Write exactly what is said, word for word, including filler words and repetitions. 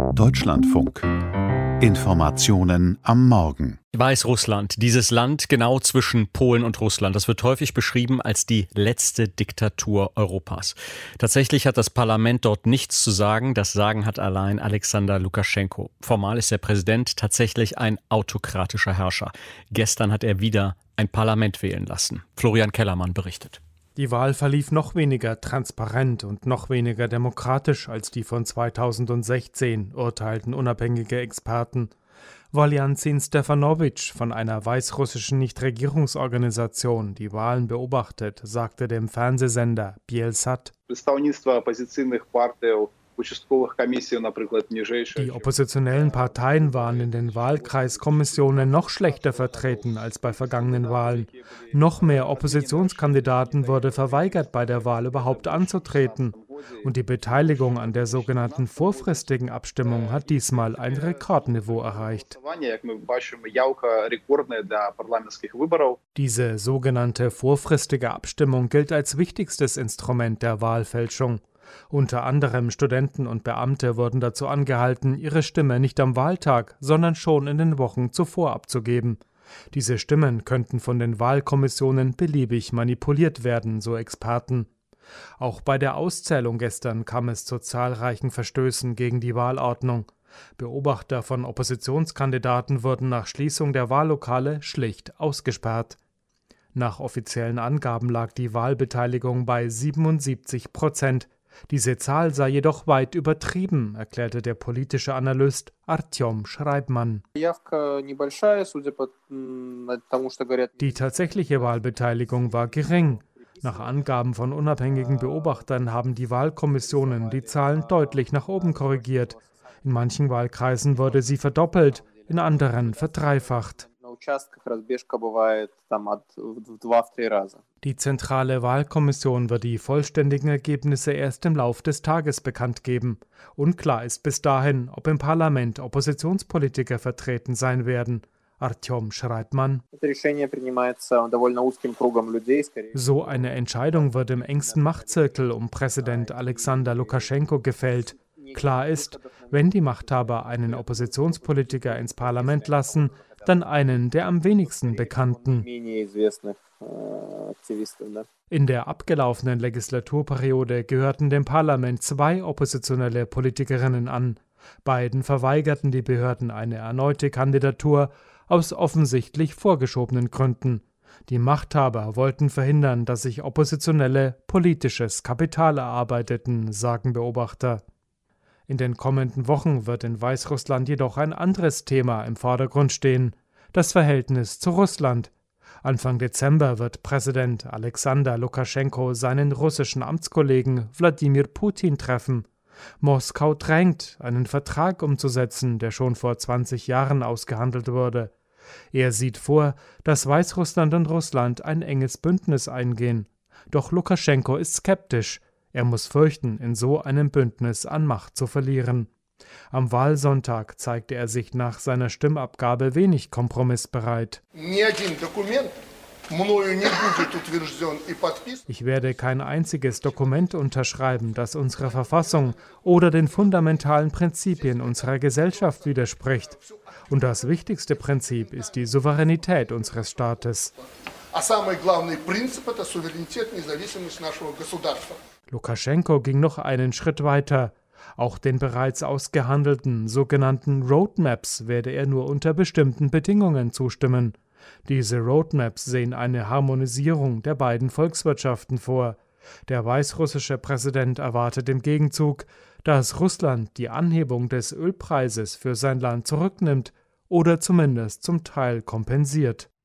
Deutschlandfunk. Informationen am Morgen. Weißrussland, dieses Land genau zwischen Polen und Russland, das wird häufig beschrieben als die letzte Diktatur Europas. Tatsächlich hat das Parlament dort nichts zu sagen, das Sagen hat allein Alexander Lukaschenko. Formal ist der Präsident tatsächlich ein autokratischer Herrscher. Gestern hat er wieder ein Parlament wählen lassen. Florian Kellermann berichtet. Die Wahl verlief noch weniger transparent und noch weniger demokratisch als die von zweitausendsechzehn, urteilten unabhängige Experten. Woljanzin Stefanovic von einer weißrussischen Nichtregierungsorganisation, die Wahlen beobachtet, sagte dem Fernsehsender Bielsat: Die oppositionellen Parteien waren in den Wahlkreiskommissionen noch schlechter vertreten als bei vergangenen Wahlen. Noch mehr Oppositionskandidaten wurde verweigert, bei der Wahl überhaupt anzutreten. Und die Beteiligung an der sogenannten vorfristigen Abstimmung hat diesmal ein Rekordniveau erreicht. Diese sogenannte vorfristige Abstimmung gilt als wichtigstes Instrument der Wahlfälschung. Unter anderem Studenten und Beamte wurden dazu angehalten, ihre Stimme nicht am Wahltag, sondern schon in den Wochen zuvor abzugeben. Diese Stimmen könnten von den Wahlkommissionen beliebig manipuliert werden, so Experten. Auch bei der Auszählung gestern kam es zu zahlreichen Verstößen gegen die Wahlordnung. Beobachter von Oppositionskandidaten wurden nach Schließung der Wahllokale schlicht ausgesperrt. Nach offiziellen Angaben lag die Wahlbeteiligung bei siebenundsiebzig Prozent. Diese Zahl sei jedoch weit übertrieben, erklärte der politische Analyst Artjom Schreibmann. Die tatsächliche Wahlbeteiligung war gering. Nach Angaben von unabhängigen Beobachtern haben die Wahlkommissionen die Zahlen deutlich nach oben korrigiert. In manchen Wahlkreisen wurde sie verdoppelt, in anderen verdreifacht. Die Zentrale Wahlkommission wird die vollständigen Ergebnisse erst im Lauf des Tages bekannt geben. Unklar ist bis dahin, ob im Parlament Oppositionspolitiker vertreten sein werden. Artjom Schreibmann. So eine Entscheidung wird im engsten Machtzirkel um Präsident Alexander Lukaschenko gefällt. Klar ist, wenn die Machthaber einen Oppositionspolitiker ins Parlament lassen, dann einen der am wenigsten bekannten. In der abgelaufenen Legislaturperiode gehörten dem Parlament zwei oppositionelle Politikerinnen an. Beiden verweigerten die Behörden eine erneute Kandidatur aus offensichtlich vorgeschobenen Gründen. Die Machthaber wollten verhindern, dass sich Oppositionelle politisches Kapital erarbeiteten, sagen Beobachter. In den kommenden Wochen wird in Weißrussland jedoch ein anderes Thema im Vordergrund stehen: das Verhältnis zu Russland. Anfang Dezember wird Präsident Alexander Lukaschenko seinen russischen Amtskollegen Wladimir Putin treffen. Moskau drängt, einen Vertrag umzusetzen, der schon vor zwanzig Jahren ausgehandelt wurde. Er sieht vor, dass Weißrussland und Russland ein enges Bündnis eingehen. Doch Lukaschenko ist skeptisch. Er muss fürchten, in so einem Bündnis an Macht zu verlieren. Am Wahlsonntag zeigte er sich nach seiner Stimmabgabe wenig kompromissbereit. Ich werde kein einziges Dokument unterschreiben, das unserer Verfassung oder den fundamentalen Prinzipien unserer Gesellschaft widerspricht. Und das wichtigste Prinzip ist die Souveränität unseres Staates. Lukaschenko ging noch einen Schritt weiter. Auch den bereits ausgehandelten sogenannten Roadmaps werde er nur unter bestimmten Bedingungen zustimmen. Diese Roadmaps sehen eine Harmonisierung der beiden Volkswirtschaften vor. Der weißrussische Präsident erwartet im Gegenzug, dass Russland die Anhebung des Ölpreises für sein Land zurücknimmt oder zumindest zum Teil kompensiert.